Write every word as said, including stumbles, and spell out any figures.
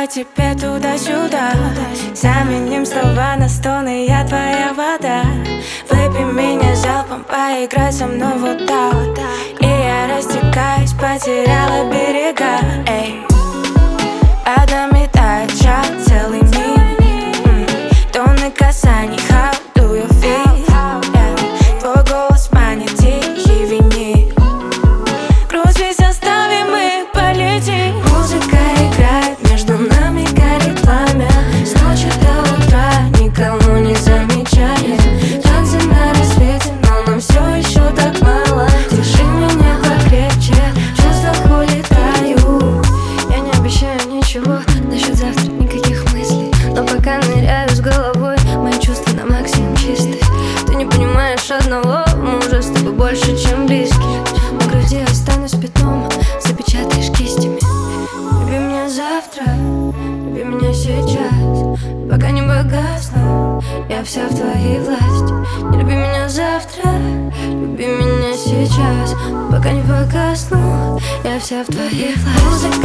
по тебе туда-сюда. Заменим слова на стоны, я твоя вода. Выпей меня залпом, поиграй со мной вот так. И я растекаюсь, потеряла берега. Эй, под нами тает шаг, целый мир. Тонны касаний, how do you feel? Yeah. Твой голос манит, тихий винит. Грусть весь оставим и полетим. Музыка играет, между нами горит пламя. С ночи до утра никого не замечаем. Танцы на рассвете, но нам все еще так мало. Держи меня покрепче, в чувствах улетаю. Я не обещаю ничего насчет завтра, никаких мыслей. Но пока ныряю с головой, мои чувства на максимум чистые. Ты не понимаешь одного, мы уже с тобой больше, чем близкие. На груди останусь пятном, запечатаешь кистями. Люби меня завтра, люби меня сейчас, пока не погасну, я вся в твоей власти. Не люби меня завтра, люби меня сейчас, пока не погасну, я вся в твоей власти.